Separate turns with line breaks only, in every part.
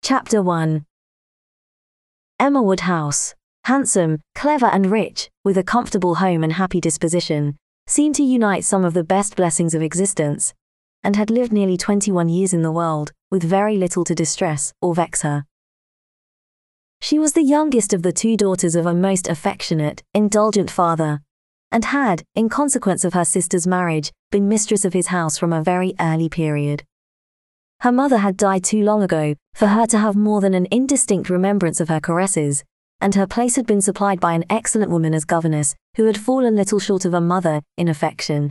Chapter 1. Emma Woodhouse, handsome, clever and rich, with a comfortable home and happy disposition, seemed to unite some of the best blessings of existence, and had lived nearly 21 years in the world, with very little to distress or vex her. She was the youngest of the two daughters of a most affectionate, indulgent father, and had, in consequence of her sister's marriage, been mistress of his house from a very early period. Her mother had died too long ago for her to have more than an indistinct remembrance of her caresses, and her place had been supplied by an excellent woman as governess who had fallen little short of a mother in affection.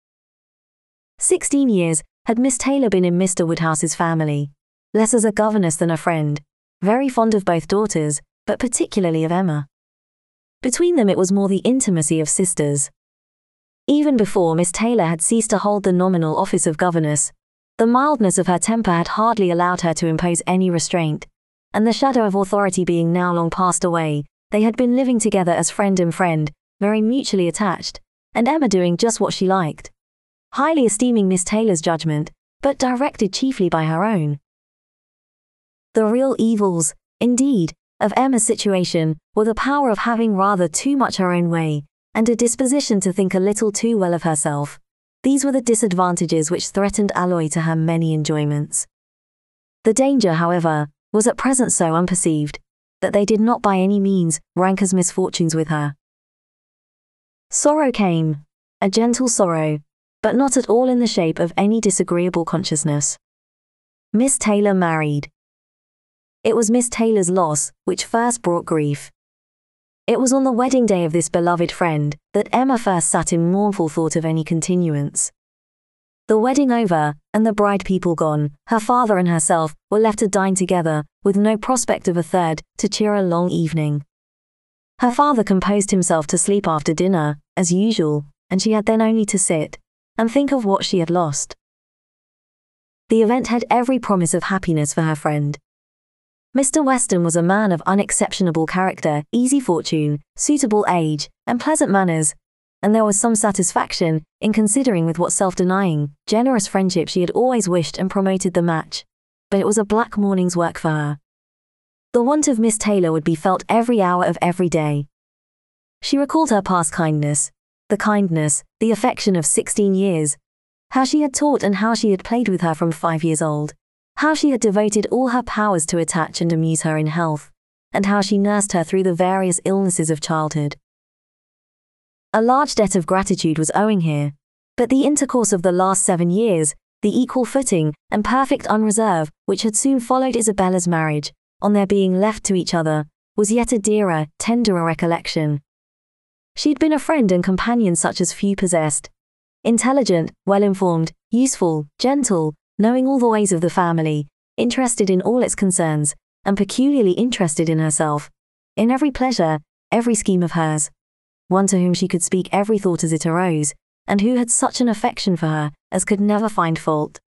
16 years had Miss Taylor been in Mr. Woodhouse's family, less as a governess than a friend, very fond of both daughters, but particularly of Emma. Between them it was more the intimacy of sisters. Even before Miss Taylor had ceased to hold the nominal office of governess, the mildness of her temper had hardly allowed her to impose any restraint, and the shadow of authority being now long passed away, they had been living together as friend and friend, very mutually attached, and Emma doing just what she liked, highly esteeming Miss Taylor's judgment, but directed chiefly by her own. The real evils, indeed, of Emma's situation were the power of having rather too much her own way, and a disposition to think a little too well of herself. These were the disadvantages which threatened alloy to her many enjoyments. The danger, however, was at present so unperceived, that they did not by any means rank as misfortunes with her. Sorrow came, a gentle sorrow, but not at all in the shape of any disagreeable consciousness. Miss Taylor married. It was Miss Taylor's loss which first brought grief. It was on the wedding day of this beloved friend that Emma first sat in mournful thought of any continuance. The wedding over, and the bride people gone, her father and herself were left to dine together, with no prospect of a third to cheer a long evening. Her father composed himself to sleep after dinner, as usual, and she had then only to sit and think of what she had lost. The event had every promise of happiness for her friend. Mr. Weston was a man of unexceptionable character, easy fortune, suitable age, and pleasant manners, and there was some satisfaction in considering with what self-denying, generous friendship she had always wished and promoted the match, but it was a black morning's work for her. The want of Miss Taylor would be felt every hour of every day. She recalled her past kindness, the affection of 16 years, how she had taught and how she had played with her from 5 years old, how she had devoted all her powers to attach and amuse her in health, and how she nursed her through the various illnesses of childhood. A large debt of gratitude was owing here, but the intercourse of the last 7 years, the equal footing and perfect unreserve which had soon followed Isabella's marriage, on their being left to each other, was yet a dearer, tenderer recollection. She had been a friend and companion such as few possessed, intelligent, well-informed, useful, gentle, knowing all the ways of the family, interested in all its concerns, and peculiarly interested in herself, in every pleasure, every scheme of hers, one to whom she could speak every thought as it arose, and who had such an affection for her as could never find fault.